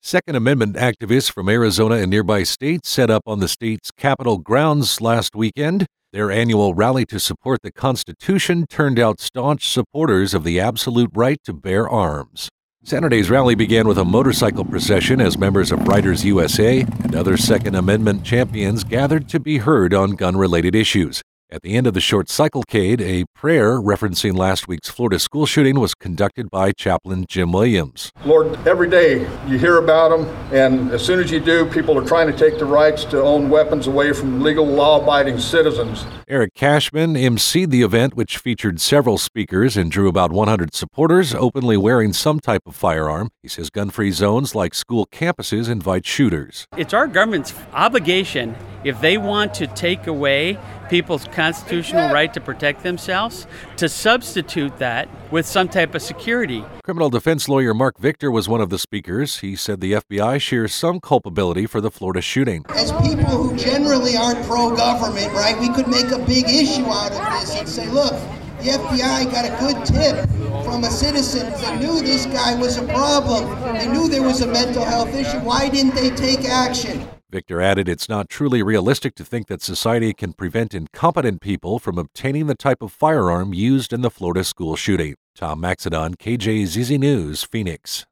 Second Amendment activists from Arizona and nearby states set up on the state's Capitol grounds last weekend. Their annual rally to support the Constitution turned out staunch supporters of the absolute right to bear arms. Saturday's rally began with a motorcycle procession as members of Riders USA and other Second Amendment champions gathered to be heard on gun-related issues. At the end of the short cyclecade, a prayer referencing last week's Florida school shooting was conducted by Chaplain Jim Williams. Lord, every day you hear about them, and as soon as you do, people are trying to take the rights to own weapons away from legal, law-abiding citizens. Eric Cashman emceed the event, which featured several speakers and drew about 100 supporters openly wearing some type of firearm. He says gun-free zones like school campuses invite shooters. It's our government's obligation, if they want to take away people's constitutional right to protect themselves, to substitute that with some type of security. Criminal defense lawyer Mark Victor was one of the speakers. He said the FBI shares some culpability for the Florida shooting. As people who generally aren't pro-government, right, we could make a big issue out of this and say, look, the FBI got a good tip from a citizen that knew this guy was a problem. They knew there was a mental health issue. Why didn't they take action? Victor added it's not truly realistic to think that society can prevent incompetent people from obtaining the type of firearm used in the Florida school shooting. Tom Maxedon, KJZZ News, Phoenix.